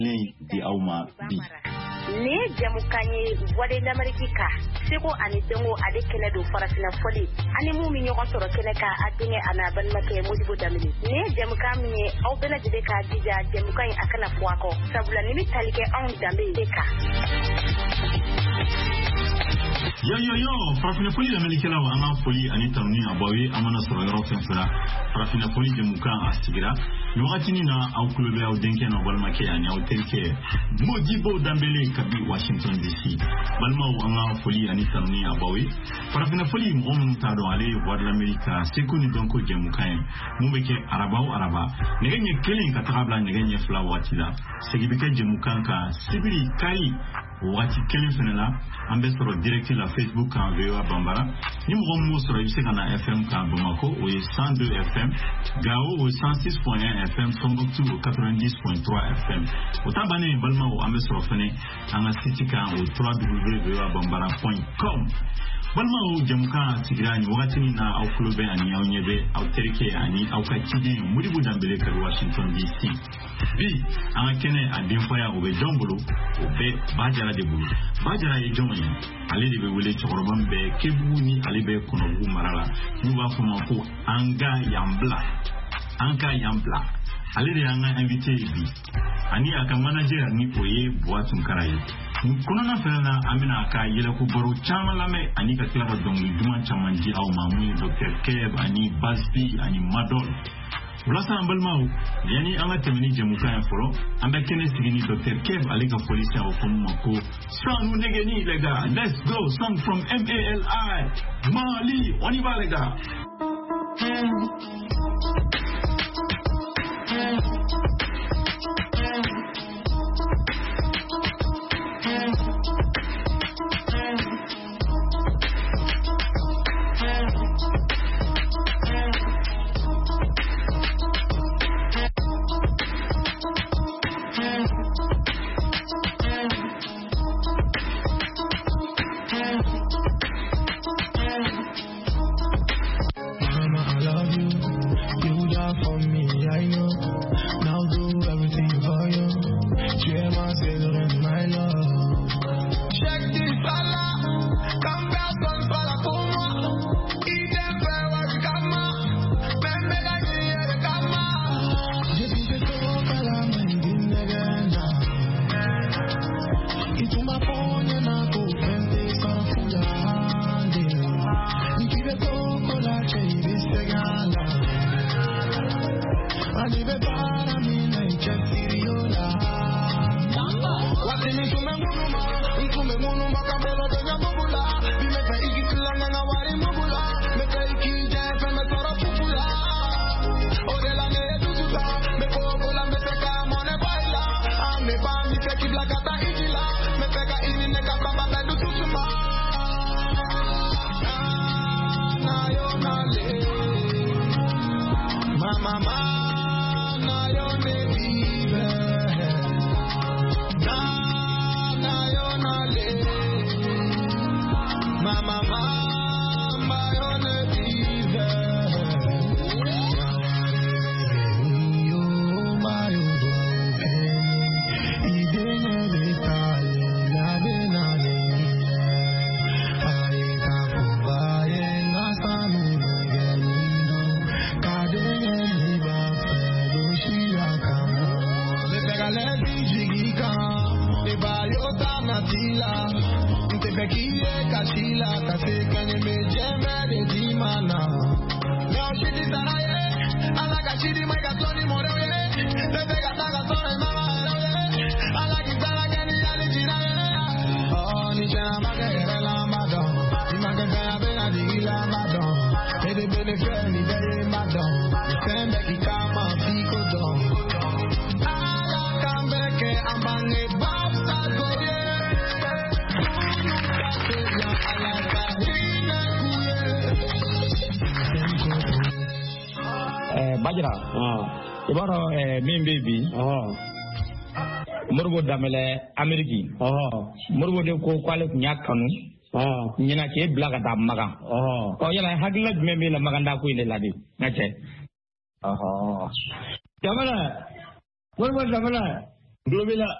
di auma bi ne jamukanye wade d'Amerika seko ani tengo ade kele do farafina foli ani mu mi nyoko soro kele ka adinge ana ban make modibo damini ne jamuka mi au bela jide ka dija jamukanye akana fuako sabula ni talike on dambe deka yo farafina foli d'Amerika la wana foli ani tamni abawi amana soro yoro fenfera farafina foli jamuka asigira ni wakati ni na au kulube au denke na balmake ani au tenke modibo dambele kabi Washington DC balma anga foli ani tamni abawi farafina foli mon tado ale voir l'Amérique c'est connu donc jamukaye mumbeke araba negenye kelen katabla negenye fla watila segibeke jamukanka sibiri kai wati kelen fenela ambe soro direct la Facebook kan VOA Bambara ni mo soro yuse kana FM kan Bamako o 102 FM Gao o 106.1 FM Tombouctou 90.3 FM otabane balma o ambe soro fene anga site kan o www.voabambara.com balma o jamuka tigirani wakati ni na au clube ani au nyebe au terike ani au kakide muribu dambele ka Washington DC bi anga kene adinfaya o be jongolo o be bajara de bulu bajara e jonyi ale de be wele chorobam be kebu ni ale be konobu marala nu ba fuma ko anga yambla ale de anga invité bi ani aka manager ni oye boatum karaye kuna na fena amina aka yele ko baro chama lame ani ka tira don duman chamanji au mamu Dr. Keb ani Basbi ani Madol wala sa balmau yani anga temini jamuka ya foro amba kene sigini Dr. Keb alika police au komako song negeni lega let's go song from MALI Mali oni ba lega Bajra ibaro min baby murgo damele Ameriki murgo de ko kwale nyakanu nyina ke blaga da maga yana hagla me la maganda ko ile ladi ngache jamala murgo damele Globela